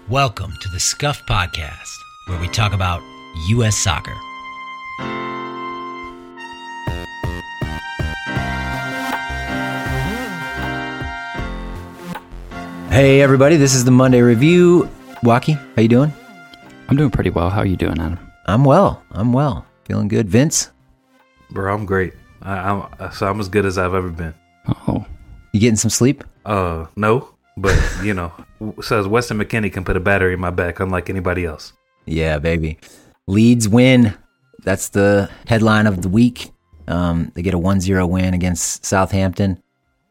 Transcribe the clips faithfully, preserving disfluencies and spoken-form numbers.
Welcome to the Scuff Podcast, where we talk about U S soccer. Hey everybody, this is the Monday Review. Waki, how you doing? I'm doing pretty well. How are you doing, Adam? I'm well. I'm well. Feeling good. Vince? Bro, I'm great. I, I'm so I'm as good as I've ever been. Oh, You getting some sleep? Uh, no, but you know, says Weston McKennie can put a battery in my back, unlike anybody else. Yeah, baby. Leeds win. That's the headline of the week. Um, they get a one zero win against Southampton.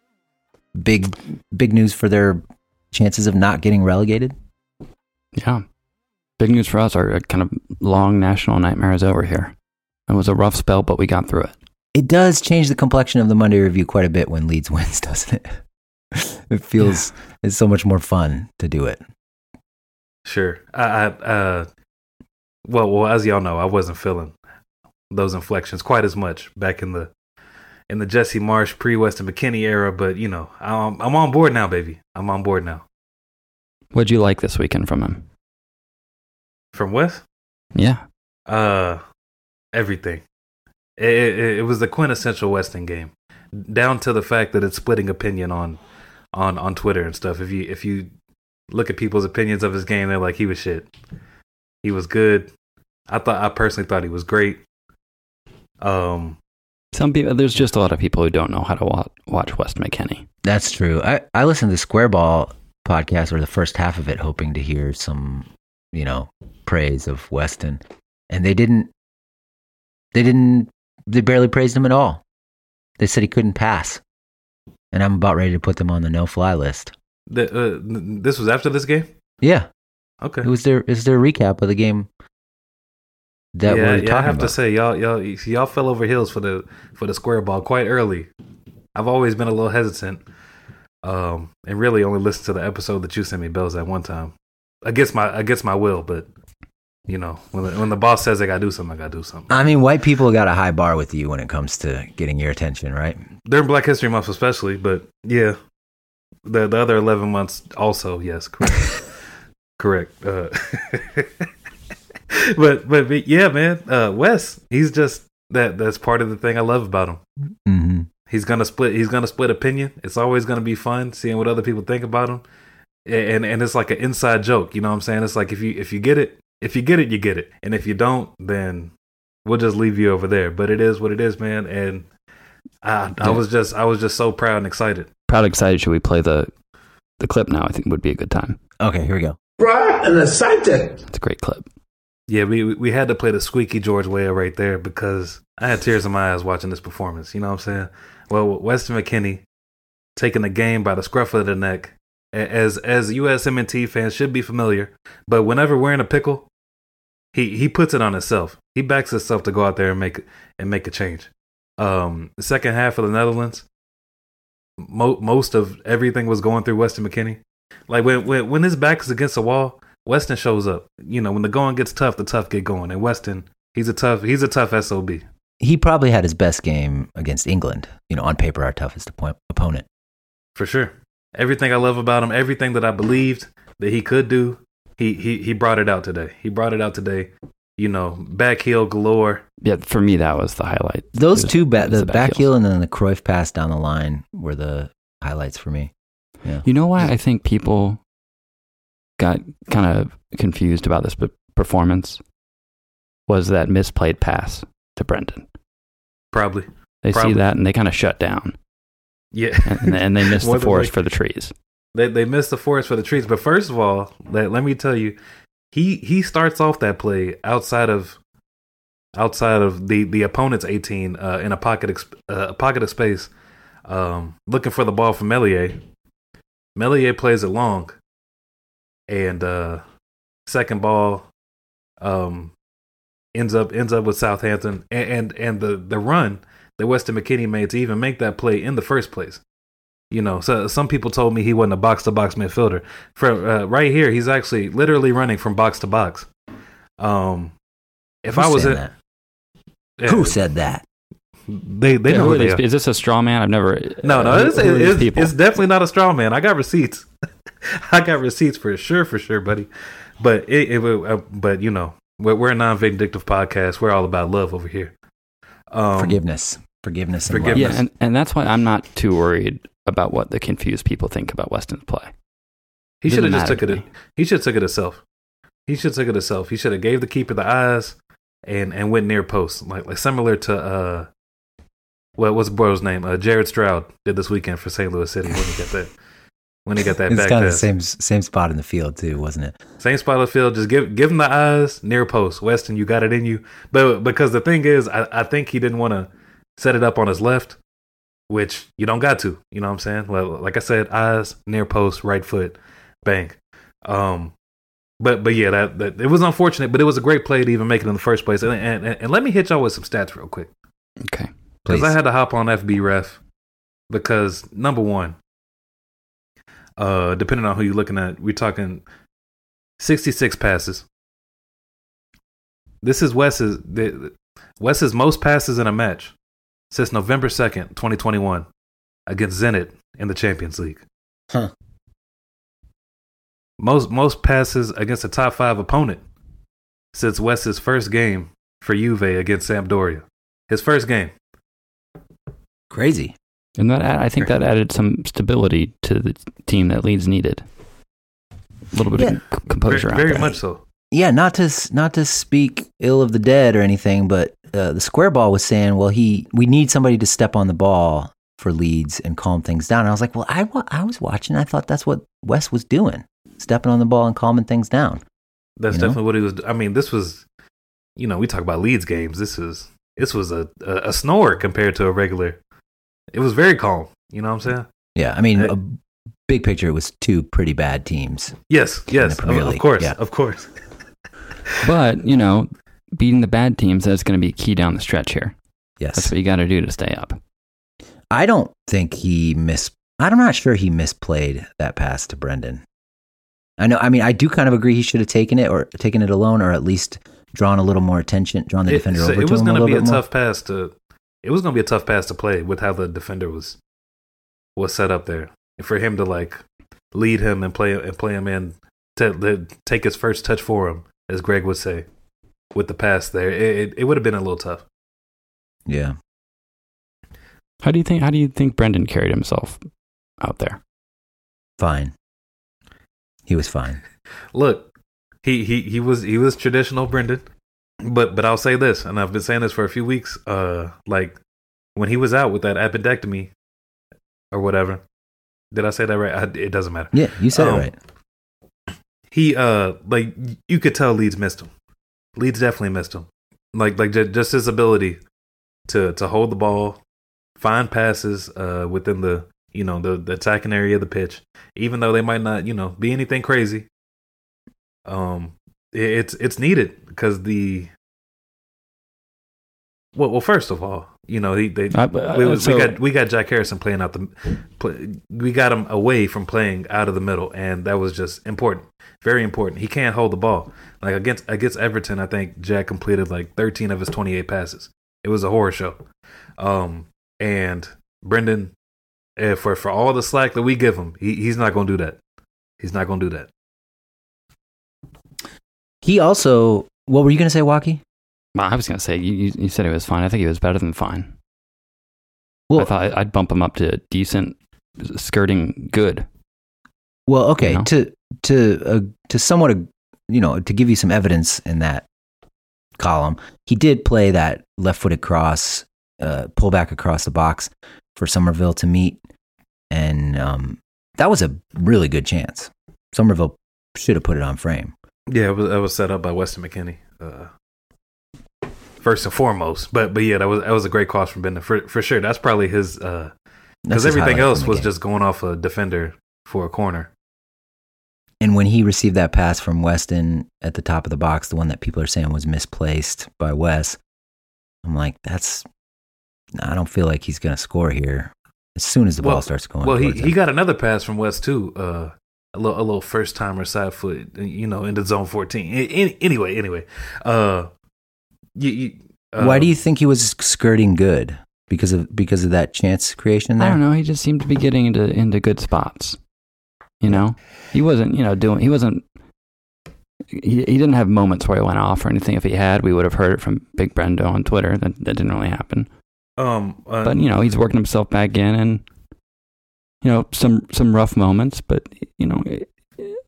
Big, big news for their chances of not getting relegated. yeah. Big news for us. Our kind of long national nightmare is over here. It was a rough spell, but we got through it. It does change the complexion of the Monday Review quite a bit when Leeds wins, doesn't it? It feels yeah. It's so much more fun to do it. Sure. I, I uh, well, well, as y'all know, I wasn't feeling those inflections quite as much back in the in the Jesse Marsch pre-Weston McKennie era, but you know, I'm, I'm on board now, baby. I'm on board now. What'd you like this weekend from him? From Wes? Yeah. Uh, everything. It, it, it was the quintessential Weston game, down to the fact that it's splitting opinion on, on, on Twitter and stuff. If you if you look at people's opinions of his game, they're like, he was shit. He was good. I thought I personally thought he was great. Um, Some people, there's just a lot of people who don't know how to watch, watch Weston McKennie. That's true. I, I listened to the Square Ball podcast, or the first half of it, hoping to hear some, you know, praise of Weston, and they didn't. They didn't. They barely praised him at all. They said he couldn't pass, and I'm about ready to put them on the no-fly list. The, uh, this was after this game? Yeah. Okay. It was their. It's their recap of the game. That yeah, we're yeah. talking I have about. to say, y'all, y'all, y'all fell over heels for the for the Square Ball quite early. I've always been a little hesitant, um, and really only listened to the episode that you sent me, Bells, at one time, against my against my will. But you know, when the, when the boss says I gotta do something, I gotta do something. I mean, white people got a high bar with you when it comes to getting your attention, right? During Black History Month, especially. But yeah, the the other eleven months also, yes, correct, correct. Uh, but, but but yeah, man, uh, Wes, he's just that. That's part of the thing I love about him. Mm-hmm. He's gonna split. He's gonna split opinion. It's always gonna be fun seeing what other people think about him, and and it's like an inside joke. You know what I'm saying? It's like if you if you get it, if you get it, you get it, and if you don't, then we'll just leave you over there. But it is what it is, man. And I, I was just I was just so proud and excited. Proud and excited. Should we play the the clip now? I think would be a good time. Okay, here we go. Proud and excited. It's a great clip. Yeah, we we had to play the squeaky George Weah right there because I had tears in my eyes watching this performance. You know what I'm saying? Well, Weston McKennie taking the game by the scruff of the neck, as as U S M N T fans should be familiar. But whenever we're in a pickle, he he puts it on himself. He backs himself to go out there and make and make a change. Um, the second half of the Netherlands, mo- most of everything was going through Weston McKennie. Like when when when his back is against the wall, Weston shows up. You know, when the going gets tough, the tough get going. And Weston, he's a tough he's a tough S O B. He probably had his best game against England. You know, on paper, our toughest oppo- opponent. For sure. Everything I love about him, everything that I believed that he could do, he he he brought it out today. He brought it out today. You know, back heel galore. Yeah, for me that was the highlight. Those was, two, ba- the, the back, back heel heels. and then the Cruyff pass down the line were the highlights for me. Yeah. You know why I think people got kind of confused about this p- performance was that misplayed pass to Brendan. Probably. They Probably. see that and they kind of shut down. Yeah. and, and they missed the More than forest like- for the trees. They they missed the forest for the trees. But first of all, let, let me tell you, he he starts off that play outside of outside of the, the opponent's eighteen uh, in a pocket exp- uh, a pocket of space, um, looking for the ball from Meslier. Meslier plays it long, and uh, second ball um, ends up ends up with Southampton, and and, and the, the run that Weston McKennie made to even make that play in the first place. You know, so some people told me he wasn't a box to box midfielder. For uh, right here, he's actually literally running from box to box. Um, if Who I was said in, that? yeah, Who said that? They they Yeah, know who who are they these- are. Is this a straw man? I've never. No, no, uh, it's, who are these it's, people? it's definitely not a straw man. I got receipts. I got receipts for sure, for sure, buddy. But it, it uh, but you know, we're, we're a non-vindictive podcast. We're all about love over here. Um, forgiveness, forgiveness, and forgiveness. love. Yeah, and, and that's why I'm not too worried about what the confused people think about Weston's play. He should have Doesn't just took matter it. to me. He should have took it himself. He should have took it himself. He should have gave the keeper the eyes and and went near post, like like similar to uh, what what's the bro's name? Uh, Jared Stroud did this weekend for Saint Louis City when he got that when he got that It's back kind of the pass. same same spot in the field too, wasn't it? Same spot on the field. Just give give him the eyes near post. Weston, you got it in you. But because the thing is, I, I think he didn't want to set it up on his left, which you don't got to. You know what I'm saying? Well, like I said, eyes near post, right foot, bang. Um, but but yeah, that, that it was unfortunate, but it was a great play to even make it in the first place. And and, and, and let me hit y'all with some stats real quick, Okay. because Please. I had to hop on F B Ref because number one, uh, depending on who you're looking at, we're talking sixty-six passes. This is Wes's the, Wes's most passes in a match since November second, twenty twenty-one, against Zenit in the Champions League. Huh. Most most passes against a top five opponent since Wes's first game for Juve against Sampdoria. His first game. Crazy. And that I think that added some stability to the team that Leeds needed. A little bit Yeah. of c- composure Very, out very there. much so. Yeah, not to s- not to speak ill of the dead or anything, but uh, the square ball was saying, well, he we need somebody to step on the ball for Leeds and calm things down. And I was like, well, I, wa- I was watching. I thought that's what Wes was doing, stepping on the ball and calming things down. That's You know? definitely what he was. I mean, this was, you know, we talk about Leeds games. This is this was a, a, a snore compared to a regular. It was very calm. You know what I'm saying? Yeah, I mean, Hey. a big picture, it was two pretty bad teams. Yes, yes, of, Premier of League, course, yeah. of course. But, you know, beating the bad teams, that's going to be key down the stretch here. That's Yes. what you got to do to stay up. I don't think he mis. I'm not sure he misplayed that pass to Brendan. I know. I mean, I do kind of agree he should have taken it or taken it alone, or at least drawn a little more attention, drawn the It, defender so over it to was him going a to little be a bit more. tough pass to. It was going to be a tough pass to play with how the defender was was set up there. For him to like lead him and play and play him in to, to take his first touch for him, as Greg would say, with the pass there, it it, it would have been a little tough. Yeah. How do you think? How do you think Brendan carried himself out there? Fine. He was fine. Look, he, he, he was he was traditional Brendan, but but I'll say this, and I've been saying this for a few weeks. Uh, like when he was out with that appendectomy or whatever, did I say that right? I, it doesn't matter. Yeah, you said Um, it right. He uh like you could tell Leeds missed him. Leeds definitely missed him. Like like ju- just his ability to to hold the ball, find passes uh within the you know the, the attacking area of the pitch, even though they might not you know be anything crazy. Um, it, it's it's needed because the well well first of all you know he they Uh, but, we, uh, we so- got we got Jack Harrison playing out the play, we got him away from playing out of the middle, and that was just important, very important. He can't hold the ball. Like against against Everton, I think Jack completed like thirteen of his twenty-eight passes. It was a horror show. Um, and Brendan, eh, for for all the slack that we give him, he, he's not going to do that. He's not going to do that. He also, what were you going to say, Waki? Well, I was going to say, you, you you said he was fine. I think he was better than fine. Well, I thought I'd bump him up to decent, skirting good. well, okay. You know? To to uh, to somewhat, uh, you know, to give you some evidence in that column, he did play that left-footed cross, uh, pull back across the box for Somerville to meet, and um, that was a really good chance. Somerville should have put it on frame. Yeah, it was, it was set up by Weston McKennie, uh, first and foremost. But but yeah, that was that was a great cross from Brendan for for sure. That's probably his That's because his everything highlight else from the was game. just going off a defender for a corner. And when he received that pass from Weston at the top of the box, the one that people are saying was misplaced by Wes, I'm like, that's. I don't feel like he's going to score here as soon as the Well- ball starts going. Well, he, towards he him. got another pass from West too. Uh, a little a little first timer side foot, you know, into zone fourteen. A- any- Anyway, anyway, uh, you, you, uh, Why do you think he was skirting good? Because of because of that chance creation there. I don't know. He just seemed to be getting into into good spots. You know, he wasn't, you know, doing, he wasn't, he, he didn't have moments where he went off or anything. If he had, we would have heard it from Big Brendo on Twitter. That, that didn't really happen. Um, uh, but, you know, he's working himself back in and, you know, some, some rough moments, but, you know, it, it,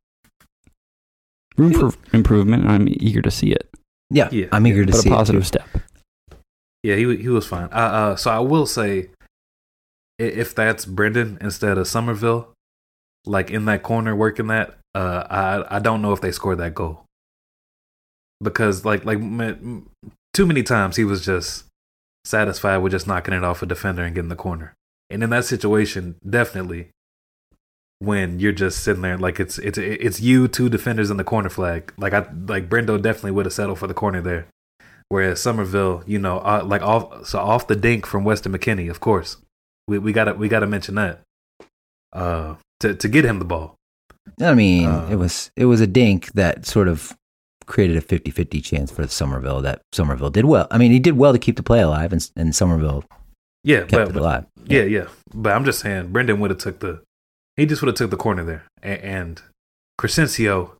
room for improvement. And I'm eager to see it. Yeah, yeah I'm eager to but see a positive it step. Yeah, he he was fine. Uh, uh, so I will say, if that's Brendan instead of Somerville, like in that corner working that, uh, I I don't know if they scored that goal because like like too many times he was just satisfied with just knocking it off a defender and getting the corner. And in that situation, definitely, when you're just sitting there like it's it's it's you two defenders in the corner flag, like I like Brendo definitely would have settled for the corner there. Whereas Somerville, you know, uh, like off so off the dink from Weston McKennie, of course, we we gotta we gotta mention that uh, to to get him the ball. I mean, uh, it was it was a dink that sort of created a fifty-fifty chance for Somerville that Somerville did well. I mean, he did well to keep the play alive, and, and Somerville yeah, kept but, it but, alive. Yeah. yeah, yeah. But I'm just saying, Brendan would have took the he just would have took the corner there, and, and Crescencio,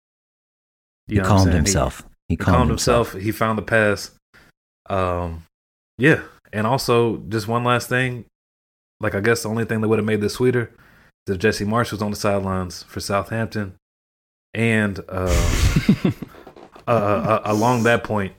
he calmed himself. He, He, calmed, calmed himself. himself. He found the pass. Um, yeah, and also just one last thing. Like I guess the only thing that would have made this sweeter is if Jesse Marsh was on the sidelines for Southampton, and uh, uh, uh, along that point,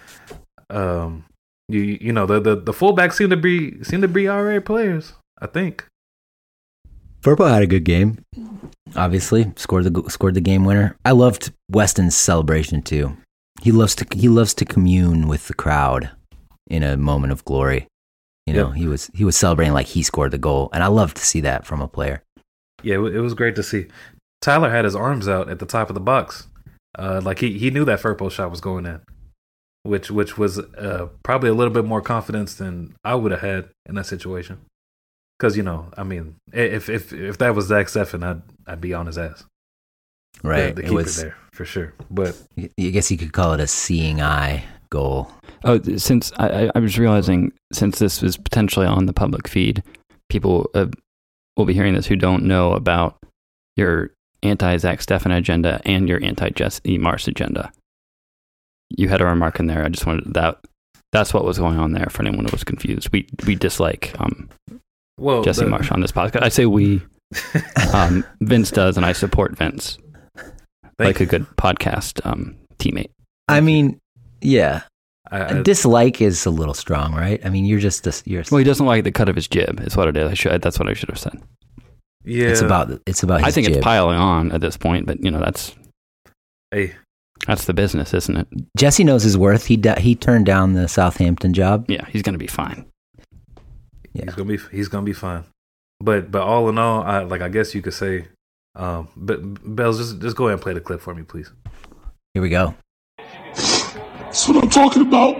um, you you know the the the fullbacks seem to be seem to be all right players. I think. Firpo had a good game. Obviously, scored the scored the game winner. I loved Weston's celebration too. He loves to he loves to commune with the crowd in a moment of glory. You know, Yep. he was he was celebrating like he scored the goal, and I love to see that from a player. Yeah, it wa- it was great to see. Tyler had his arms out at the top of the box, uh, like he, he knew that Firpo shot was going in, which which was uh, probably a little bit more confidence than I would have had in that situation. Because you know, I mean, if if if that was Zach Steffen, I'd I'd be on his ass. Right, the, the it keeper was. there for sure. But I guess you could call it a seeing eye goal. Oh, since I, I- I was realizing, since this is potentially on the public feed, people uh, will be hearing this who don't know about your anti-Zach Steffen agenda and your anti-Jesse Marsh agenda. You had a remark in there. I just wanted that. That's what was going on there for anyone who was confused. We we dislike um, well, Jesse the, Marsh on this podcast. I say we. Um, Vince does, and I support Vince. Like you. a good podcast um, teammate. I mean, yeah, I, a I, dislike is a little strong, right? I mean, you're just a, you're. Well, he doesn't like the cut of his jib. Is what it is. I should. That's what I should have said. yeah, It's about it's about. His I think jib. it's piling on at this point, but you know that's hey, that's the business, isn't it? Jesse knows his worth. He da- he turned down the Southampton job. Yeah, he's going to be fine. Yeah. he's gonna be he's gonna be fine. But but all in all, I like I guess you could say, um, but Bells, just just go ahead and play the clip for me, please. Here we go. That's what I'm talking about.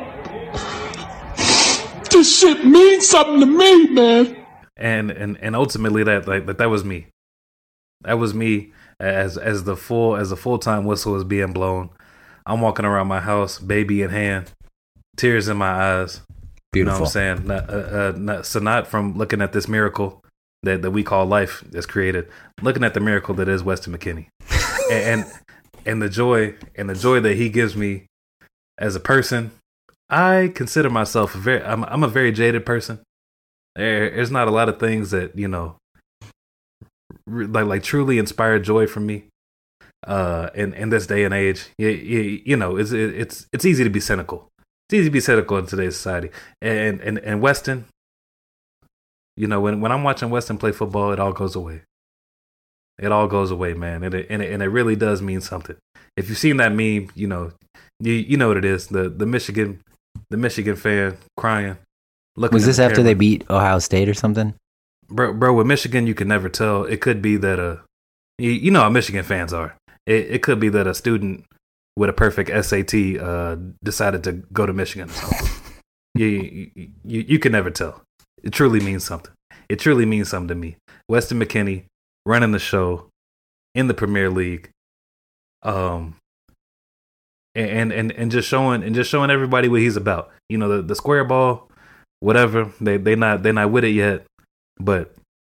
This shit means something to me, man. and and and ultimately that like that, that was me that was me as as the full as the full-time whistle was being blown. I'm walking around my house, baby in hand, tears in my eyes. Beautiful. You know what I'm saying? Not, uh, uh, not, so not from looking at this miracle that, that we call life that's created, looking at the miracle that is Weston McKennie, and, and and the joy and the joy that he gives me as a person. I consider myself a very I'm I'm a very jaded person. There, there's not a lot of things that, you know, re- like like truly inspire joy from me. Uh, in in this day and age, you, you, you know, it's it's it's easy to be cynical. It's easy to be cynical in today's society. And and and Weston, you know, when when I'm watching Weston play football, it all goes away. It all goes away, man, and it and it, and it really does mean something. If you've seen that meme, you know, you you know what it is. The the Michigan the Michigan fan crying. Looking Was at this the after camera. they beat Ohio State or something? Bro, bro, with Michigan, you can never tell. It could be that a, you, you know how Michigan fans are. It, it could be that a student with a perfect S A T uh, decided to go to Michigan or something. you, you, you, you can never tell. It truly means something. It truly means something to me. Weston McKennie running the show in the Premier League, um, and and and just showing and just showing everybody what he's about. You know, the, the square ball, whatever. They they not they not with it yet. But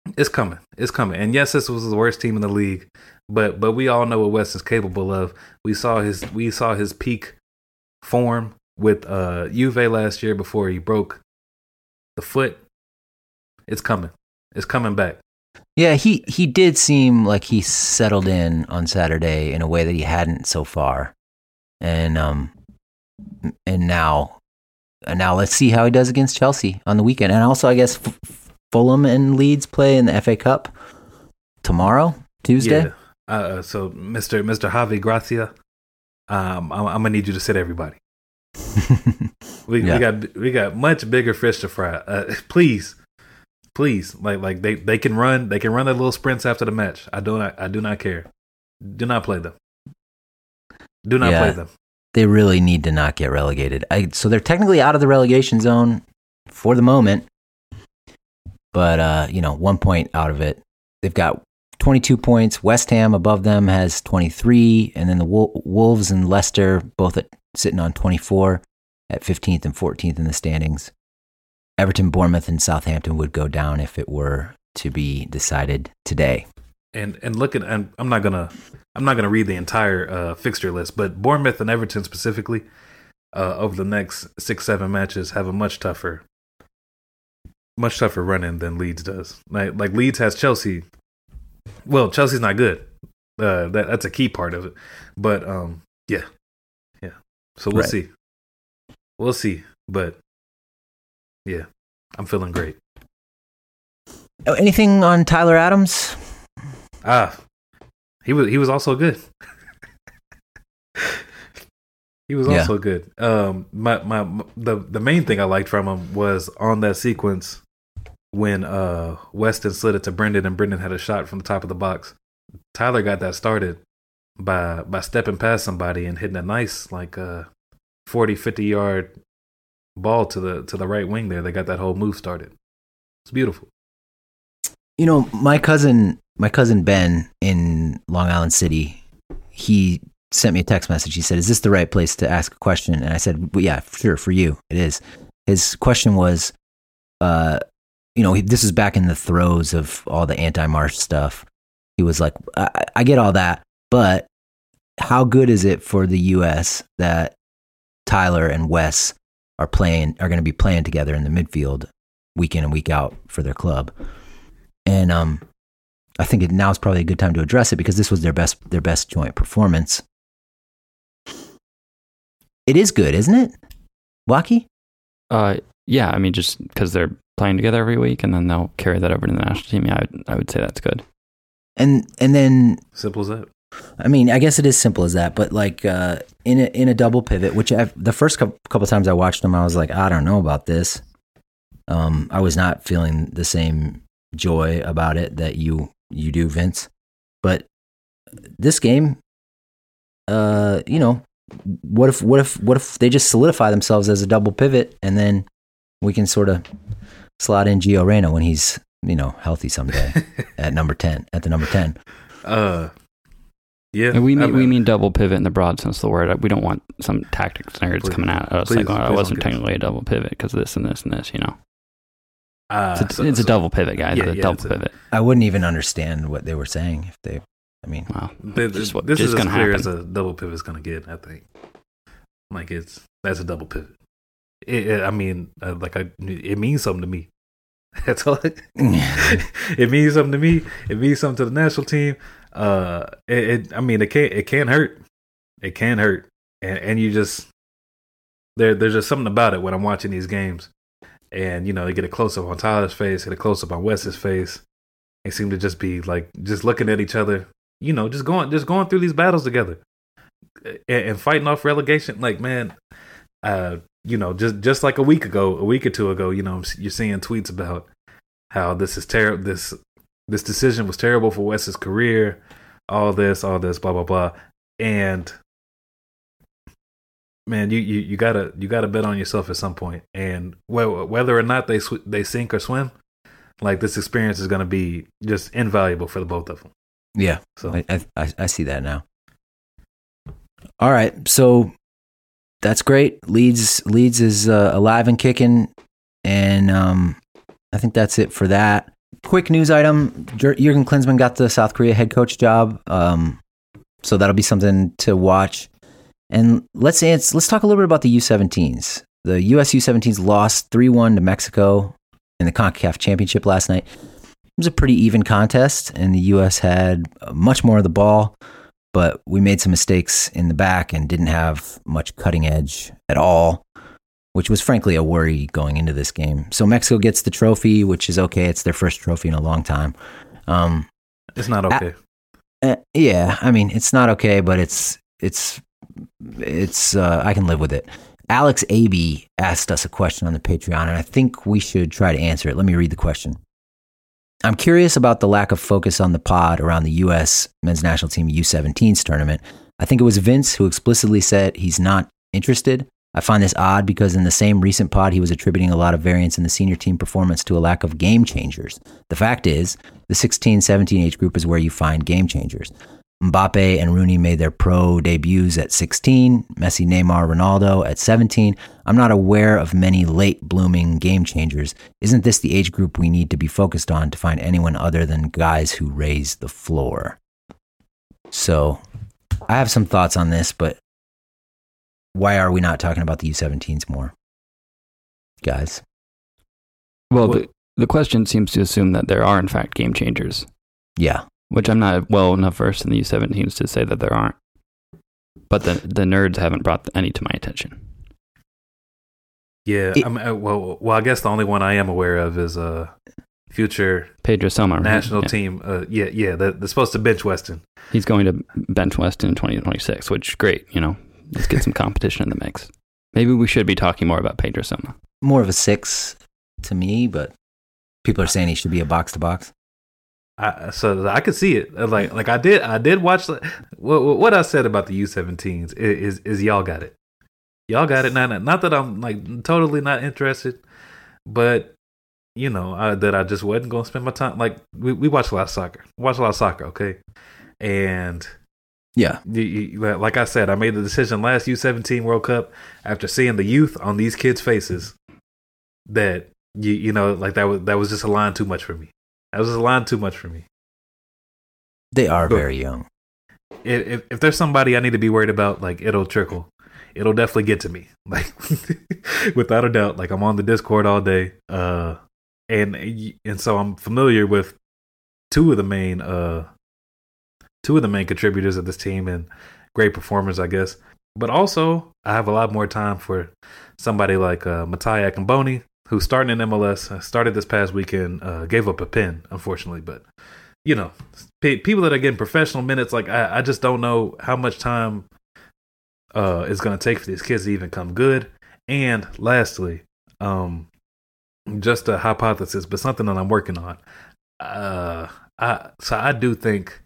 It's coming. It's coming. And yes, this was the worst team in the league, but but we all know what West is capable of. We saw his we saw his peak form with uh, Juve last year before he broke the foot. It's coming. It's coming back. Yeah, he, he did seem like he settled in on Saturday in a way that he hadn't so far, and um, and now, and now let's see how he does against Chelsea on the weekend, and also I guess F- Fulham and Leeds play in the F A Cup tomorrow, Tuesday. Yeah. Uh, so Mister Mister Javi Gracia, um, I'm, I'm gonna need you to sit everybody. we Yeah. we got we got much bigger fish to fry. Uh, please. Please, like like they, they can run they can run their little sprints after the match. I do not I do not care. Do not play them. Do not Yeah. play them. They really need to not get relegated. I, so they're technically out of the relegation zone for the moment, but uh, you know, one point out of it. They've got twenty-two points. West Ham above them has twenty-three, and then the Wol- Wolves and Leicester both at, sitting on twenty-four at fifteenth and fourteenth in the standings. Everton, Bournemouth, and Southampton would go down if it were to be decided today. And and look at and I'm not gonna I'm not gonna read the entire uh, fixture list, but Bournemouth and Everton specifically uh, over the next six seven matches have a much tougher much tougher run in than Leeds does. Like like Leeds has Chelsea. Well, Chelsea's not good. Uh, that that's a key part of it. But um, yeah, yeah. So we'll Right. see. We'll see. But yeah, I'm feeling great. Oh, anything on Tyler Adams? Ah, he was he was also good. He was Yeah. also good. Um, my, my my the the main thing I liked from him was on that sequence when uh Weston slid it to Brendan and Brendan had a shot from the top of the box. Tyler got that started by by stepping past somebody and hitting a nice like uh forty, fifty yard ball to the to the right wing there. They got that whole move started. It's beautiful. You know, my cousin, my cousin Ben in Long Island City, he sent me a text message. He said, "Is this the right place to ask a question?" And I said, well, "Yeah, sure, for you, it is." His question was, uh, you know, he, this is back in the throes of all the anti-Marsh stuff. He was like, I, "I get all that, but how good is it for the U S that Tyler and Wes are playing, are going to be playing together in the midfield week in and week out for their club?" And um, I think it, now is probably a good time to address it because this was their best their best joint performance. It is good, isn't it, Wacky? Uh, yeah, I mean, just because they're playing together every week and then they'll carry that over to the national team. Yeah, I would, I would say that's good. And and then Simple as that. I mean, I guess it is simple as that. But like uh, in a in a double pivot, which I've, the first couple, couple times I watched them, I was like, I don't know about this. Um, I was not feeling the same joy about it that you you do, Vince. But this game, uh, you know, what if what if what if they just solidify themselves as a double pivot, and then we can sort of slot in Gio Reyna when he's, you know, healthy someday at number ten at the number ten. Uh, yeah. And we I mean, we mean- mean double pivot in the broad sense of the word. We don't want some tactics nerds Please- coming at us please- like, oh, please I don't wasn't get us. technically a double pivot because this and this and this, you know. Uh, It's a, so- it's a so- double pivot, guys. Yeah, It's a yeah, double it's a- pivot. I wouldn't even understand what they were saying if they. I mean, Wow. Th- Just what- this just is as gonna clear happen. as a double pivot is going to get. I think. Like it's that's a double pivot. It, it- I mean, uh, like I, it means something to me. That's all. It, it means something to me. It means something to the national team. Uh, it, it I mean, it can it can hurt. It can hurt, and and you just there. There's just something about it when I'm watching these games, and you know, they get a close up on Tyler's face, get a close up on Wes's face. They seem to just be like just looking at each other. You know, just going just going through these battles together, and, and fighting off relegation. Like man, uh, you know, just just like a week ago, a week or two ago, you know, you're seeing tweets about how this is terrible. This this decision was terrible for Wes's career. All this, all this, blah blah blah, and man, you, you, you gotta you gotta bet on yourself at some point. And wh- whether or not they sw- they sink or swim, like this experience is gonna be just invaluable for the both of them. yeah, So I, I I see that now. All right, so that's great. Leeds Leeds is uh, alive and kicking, and um, I think that's it for that. quick news item: Jurgen Klinsmann got the South Korea head coach job, um, so that'll be something to watch. And let's let's let's talk a little bit about the U seventeens. The U S U seventeens lost three one to Mexico in the CONCACAF Championship last night. It was a pretty even contest, and the U S had much more of the ball, but we made some mistakes in the back and didn't have much cutting edge at all, which was frankly a worry going into this game. So Mexico gets the trophy, which is okay. It's their first trophy in a long time. Um, it's not okay. Uh, yeah, I mean, it's not okay, but it's it's it's uh, I can live with it. Alex Aby asked us a question on the Patreon, and I think we should try to answer it. Let me read the question. I'm curious about the lack of focus on the pod around the U S men's national team U seventeens tournament. I think it was Vince who explicitly said he's not interested. I find this odd because in the same recent pod, he was attributing a lot of variance in the senior team performance to a lack of game changers. The fact is, the sixteen seventeen age group is where you find game changers. Mbappe and Rooney made their pro debuts at sixteen, Messi, Neymar, Ronaldo at seventeen. I'm not aware of many late blooming game changers. Isn't this the age group we need to be focused on to find anyone other than guys who raise the floor? So I have some thoughts on this, but why are we not talking about the U seventeens more, guys? Well, the, the question seems to assume that there are, in fact, game changers. Yeah. Which I'm not well enough versed in the U seventeens to say that there aren't. But the the nerds haven't brought any to my attention. Yeah, it, I mean, well, well, I guess the only one I am aware of is uh, future Pedro Soma, national yeah. team. Uh, yeah, yeah, they're, they're supposed to bench Weston. He's going to bench Weston in twenty twenty-six, which great, you know. Let's get some competition in the mix. Maybe we should be talking more about Pedro Soma. More of a six to me, but people are saying he should be a box to box. I, so I could see it. Like, like I did, I did watch. What, what I said about the U seventeens is, is, is y'all got it. Y'all got it. Not, not that I'm like totally not interested, but you know I, that I just wasn't going to spend my time. Like we, we watch a lot of soccer. We watch a lot of soccer, okay? And yeah, you, you, like I said, I made the decision last U seventeen World Cup after seeing the youth on these kids' faces that you you know like that was that was just a line too much for me. That was a line too much for me. They are very young. If, if if there's somebody I need to be worried about, like it'll trickle. It'll definitely get to me. Like without a doubt. Like I'm on the Discord all day. Uh and and so I'm familiar with two of the main uh two of the main contributors of this team and great performers, I guess. But also I have a lot more time for somebody like uh Mattia Akamboni, who's starting in M L S, started this past weekend, uh, gave up a pin, unfortunately. But, you know, p- people that are getting professional minutes, like, I, I just don't know how much time uh, it's going to take for these kids to even come good. And lastly, um, just a hypothesis, but something that I'm working on. Uh, I, so I do think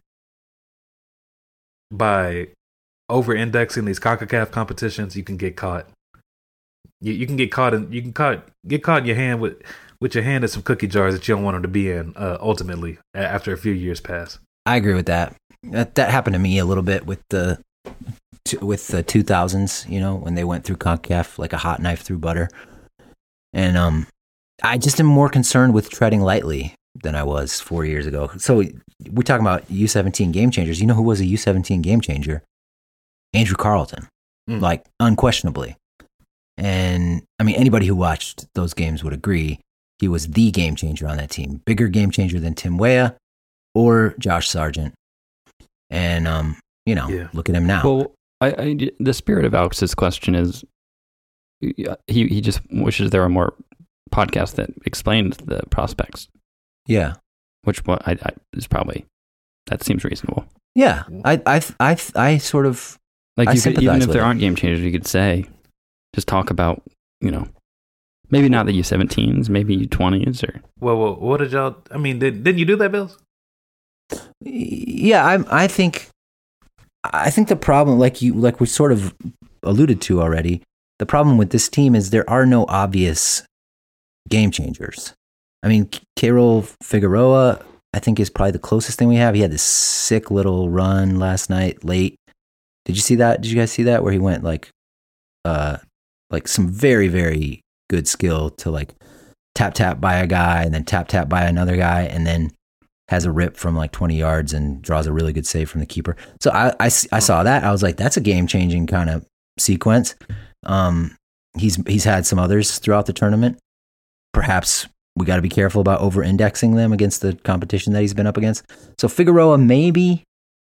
by over-indexing these CONCACAF competitions, you can get caught. You, you can get caught in you can caught get caught in your hand with with your hand in some cookie jars that you don't want them to be in. Uh, ultimately, after a few years pass. I agree with that. That that happened to me a little bit with the with the two thousands. You know, when they went through CONCACAF like a hot knife through butter. And um, I just am more concerned with treading lightly than I was four years ago. So we're talking about U seventeen game changers. You know who was a U seventeen game changer? Andrew Carleton, mm. like unquestionably. And I mean, anybody who watched those games would agree he was the game changer on that team. Bigger game changer than Tim Weah or Josh Sargent. And, um, you know, yeah. look at him now. Well, I, I, the spirit of Alex's question is he, he just wishes there were more podcasts that explained the prospects. Yeah. Which I, I, is probably, that seems reasonable. Yeah. I, I, I, I sort of, like I you could, even if there it. aren't game changers, you could say, just talk about, you know, maybe not the U seventeens, maybe U twenties or. Well, well, what did y'all? I mean, did, didn't you do that, Bills? Yeah, I, I think, I think the problem, like you, like we sort of alluded to already, the problem with this team is there are no obvious game changers. I mean, Keyrol Figueroa, I think is probably the closest thing we have. He had this sick little run last night late. Did you see that? Did you guys see that where he went like, uh. like some very, very good skill to like tap tap by a guy and then tap tap by another guy and then has a rip from like twenty yards and draws a really good save from the keeper. So I, I, I saw that. I was like, that's a game changing kind of sequence. Um, he's he's had some others throughout the tournament. Perhaps we got to be careful about over indexing them against the competition that he's been up against. So Figueroa, maybe.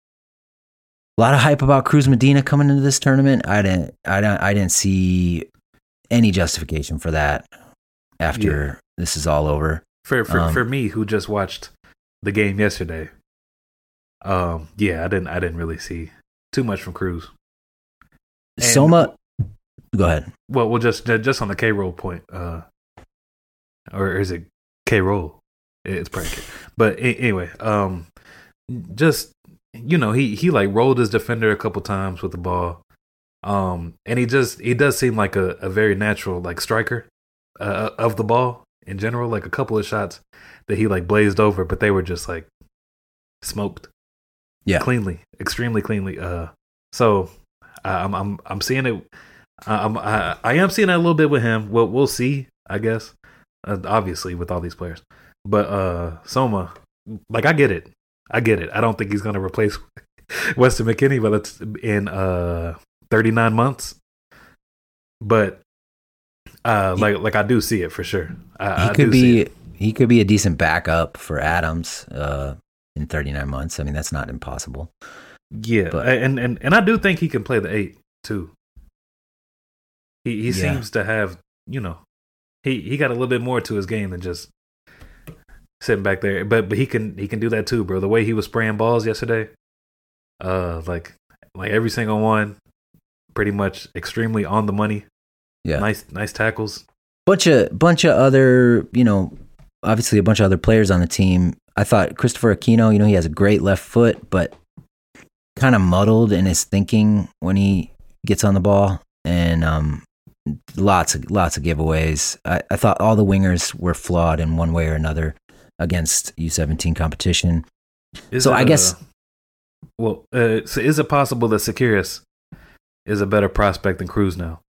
A lot of hype about Cruz Medina coming into this tournament. I didn't I don't I didn't see any justification for that after yeah. this is all over. For for, um, for me, who just watched the game yesterday, um, yeah, I didn't I didn't really see too much from Cruz. And, Soma, go ahead. Well, we'll just just on the K roll point, uh, or is it K roll? It's probably K. But anyway, um, just. You know, he, he like rolled his defender a couple times with the ball. Um, and he just, he does seem like a, a very natural like striker uh, of the ball in general. Like a couple of shots that he like blazed over, but they were just like smoked. Yeah. Cleanly, extremely cleanly. Uh, so I'm, I'm, I'm seeing it. I'm, I, I am seeing that a little bit with him. Well, we'll see, I guess, uh, obviously with all these players, but uh, Soma, like I get it. I get it. I don't think he's going to replace Weston McKennie, but it's in uh, thirty-nine months. But uh, like, like I do see it for sure. I, he I could do see be it. he could be a decent backup for Adams uh, in thirty-nine months. I mean, that's not impossible. Yeah, but, and and and I do think he can play the eight too. He he yeah. seems to have, you know, he he got a little bit more to his game than just sitting back there, but but he can he can do that too, bro. The way he was spraying balls yesterday, uh, like like every single one, pretty much extremely on the money. Yeah, nice nice tackles. Bunch of bunch of other, you know, obviously a bunch of other players on the team. I thought Christopher Aquino, you know, he has a great left foot, but kind of muddled in his thinking when he gets on the ball, and um, lots of lots of giveaways. I, I thought all the wingers were flawed in one way or another against U seventeen competition. Is so it, I guess, uh, well, uh, so is it possible that Securus is a better prospect than Cruz now?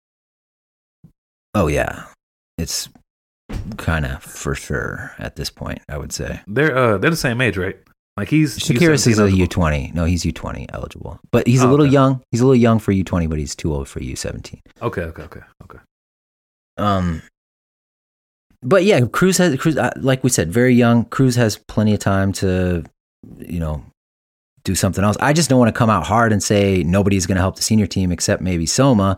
Oh yeah, it's kind of for sure at this point. I would say they're uh they're the same age, right? Like he's Securus is a U twenty. No, he's U twenty eligible, but he's oh, a little okay. young. He's a little young for U twenty, but he's too old for U seventeen. Okay, okay, okay, okay. Um. But yeah, Cruz has Cruz, like we said, very young. Cruz has plenty of time to, you know, do something else. I just don't want to come out hard and say nobody's going to help the senior team except maybe Soma,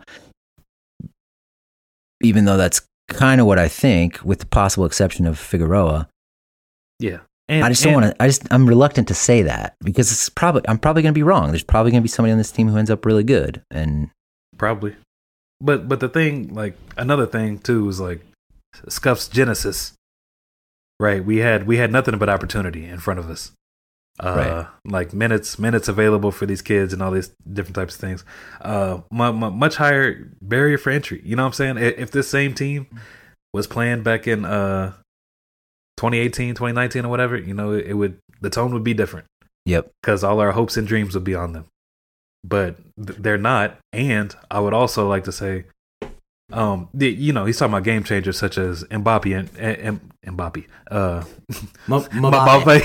even though that's kind of what I think, with the possible exception of Figueroa. Yeah, and, I just don't want to. I just I'm reluctant to say that because it's probably I'm probably going to be wrong. There's probably going to be somebody on this team who ends up really good, and probably. But but the thing, like another thing too, is like. Scuff's genesis, right? We had we had nothing but opportunity in front of us, uh, right. Like minutes minutes available for these kids and all these different types of things. Uh, m- m- much higher barrier for entry. You know what I'm saying? If this same team was playing back in uh, twenty eighteen, twenty nineteen, or whatever, you know, it, it would the tone would be different. Yep, because all our hopes and dreams would be on them, but th- they're not. And I would also like to say. Um, the, you know, he's talking about game changers such as Mbappe and, and, and Mbappe, uh, Mbappe,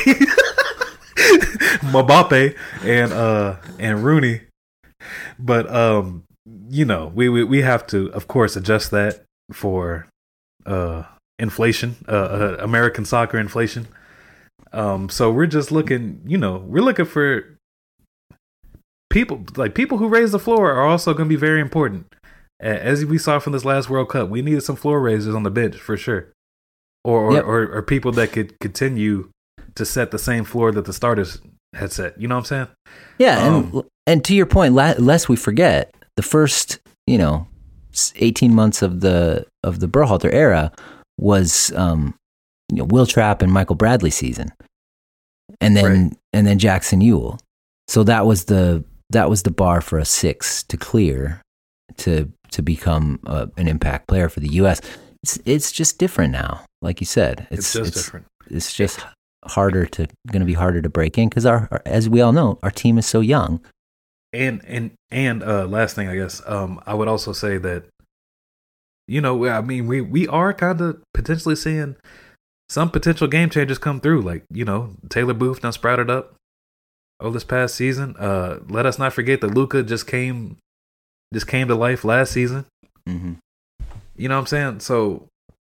Mbappe, and uh, and Rooney. But um, you know, we, we we have to, of course, adjust that for uh inflation, uh, uh American soccer inflation. Um, so we're just looking, you know, we're looking for people like people who raise the floor are also going to be very important. As we saw from this last World Cup, we needed some floor raisers on the bench for sure, or or, yep. or or people that could continue to set the same floor that the starters had set. You know what I'm saying? Yeah, um, and and to your point, lest we forget, the first you know eighteen months of the of the Berhalter era was um, you know, Will Trapp and Michael Bradley season, and then right. and then Jackson Ewell. So that was the that was the bar for a six to clear to. to become uh, an impact player for the U S. It's it's just different now. Like you said, it's it's, just it's, different. It's just harder to going to be harder to break in because our, our, as we all know, our team is so young. And and and uh, last thing, I guess, um, I would also say that you know, I mean, we we are kind of potentially seeing some potential game changers come through. Like, you know, Taylor Booth done sprouted up over this past season. Uh, let us not forget that Luka just came just came to life last season. Mm-hmm. You know what I'm saying? So,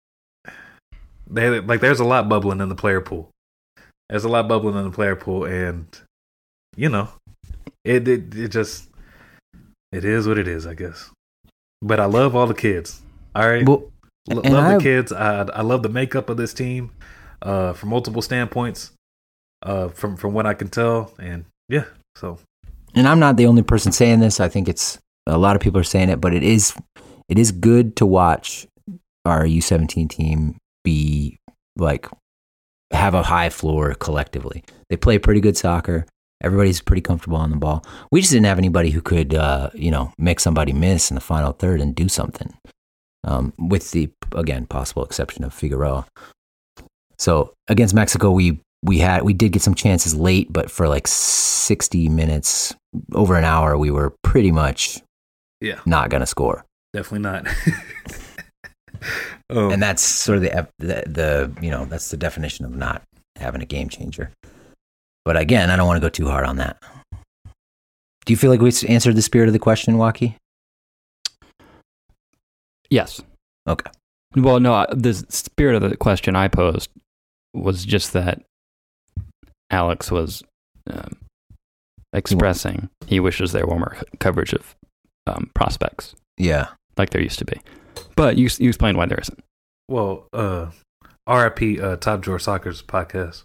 they like there's a lot bubbling in the player pool. There's a lot bubbling in the player pool, and you know, it it, it just it is what it is, I guess. But I love all the kids. All right, Well, L- and love I- the kids. I I love the makeup of this team, uh, from multiple standpoints, uh, from from what I can tell, and yeah. So, and I'm not the only person saying this. I think it's a lot of people are saying it, but it is it is good to watch our U seventeen team be like have a high floor collectively. They play pretty good soccer. Everybody's pretty comfortable on the ball. We just didn't have anybody who could, uh, you know, make somebody miss in the final third and do something. Um, with the again possible exception of Figueroa. So against Mexico, we we had we did get some chances late, but for like sixty minutes, over an hour, we were pretty much yeah, not going to score. definitely not. um, And that's sort of the, the the you know that's the definition of not having a game changer. But again, I don't want to go too hard on that. Do you feel like we answered the spirit of the question, Waki? Yes. Okay. Well, no, I- the spirit of the question I posed was just that Alex was um, expressing he wishes there were more co- coverage of um, prospects Yeah. like there used to be. But you you explained why there isn't. well, uh, R I P uh, Top Drawer Soccer's podcast.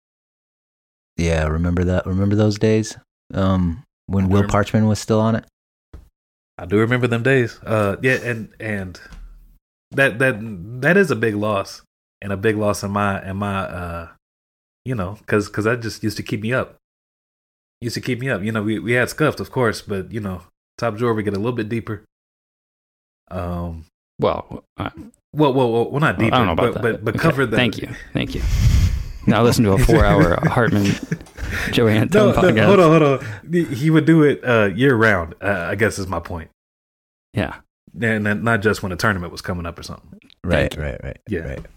Yeah. Remember that? Remember those days? Um, when Will Remember. Parchman was still on it? I do remember them days. Uh, yeah, and and that that that is a big loss, and a big loss in my in my uh, you know, because because that just used to keep me up. Used to keep me up. You know, we we had scuffed, of course, but you know, Top Drawer we get a little bit deeper. Um. Well, uh, Well, well, well, well not I deeper, don't know about but, that. but but Okay, cover the. Thank you, thank you. Now listen to a four-hour Hartman Joey Antone No, no, podcast. hold on, hold on. He would do it uh, year round. Uh, I guess is my point, Yeah, and then not just when a tournament was coming up or something. Right. Thank you. Right. Right. Yeah. Right.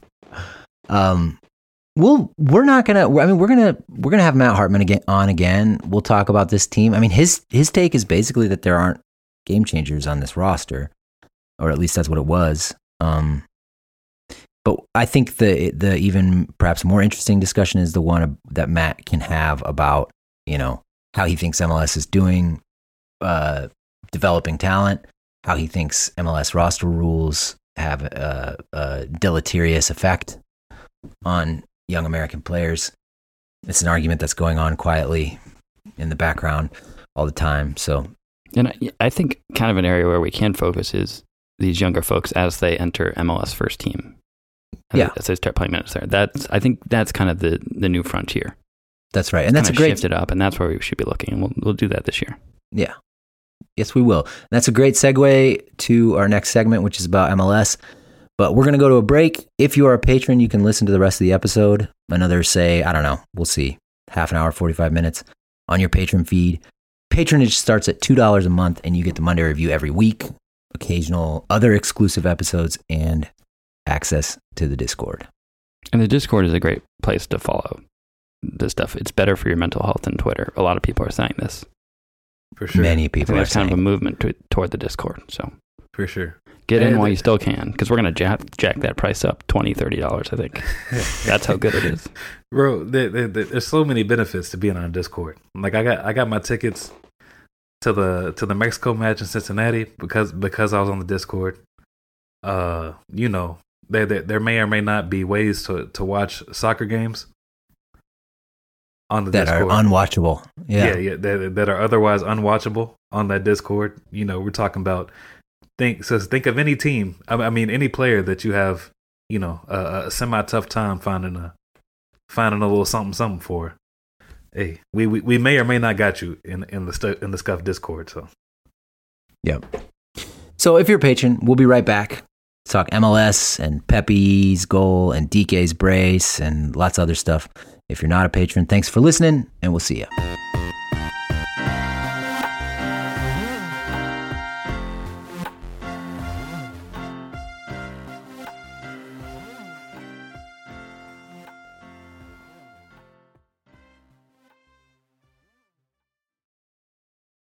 Um. Well, we're not gonna. I mean, we're gonna we're gonna have Matt Hartman again on again. We'll talk about this team. I mean, his his take is basically that there aren't game changers on this roster, or at least that's what it was. Um, but I think the the even perhaps more interesting discussion is the one that Matt can have about you know how he thinks M L S is doing, uh, developing talent, how he thinks M L S roster rules have a, a deleterious effect on young American players. It's an argument that's going on quietly in the background all the time. So, and I, I think kind of an area where we can focus is these younger folks as they enter M L S first team. And Yeah. as they start playing minutes there. That's I think that's kind of the the new frontier. that's right. And that's a Kinda great, shifted up, and that's where we should be looking. And we'll we'll do that this year. yeah. Yes, we will. That's a great segue to our next segment, which is about M L S. But we're going to go to a break. If you are a patron, you can listen to the rest of the episode. Another, say, I don't know, we'll see, half an hour, forty-five minutes on your patron feed. Patronage starts at two dollars a month, and you get the Monday Review every week, occasional other exclusive episodes, and access to the Discord. And the Discord is a great place to follow this stuff. It's better for your mental health than Twitter. A lot of people are saying this. For sure. Many I people think are there's kind saying. of a movement to, toward the Discord. So For sure. get in And- while you still can, because we're going to jack, jack that price up twenty dollars, thirty dollars, I think. That's how good it is. Bro, there, there, there- there's so many benefits to being on Discord. Like I got I got my tickets to the to the Mexico match in Cincinnati because because I was on the Discord. Uh, you know, there there, there may or may not be ways to, to watch soccer games on the that Discord. are unwatchable. Yeah. yeah, yeah, that, that are otherwise unwatchable on that Discord. You know, we're talking about think so. Think of any team. I, I mean, any player that you have. You know, a, a semi tough time finding a finding a little something something for. Hey, we, we, we may or may not got you in in the stu- in the Scuff Discord. So Yep. So if you're a patron, we'll be right back. Talk M L S and Pepe's goal and D K's brace and lots of other stuff. If you're not a patron, thanks for listening, and we'll see you.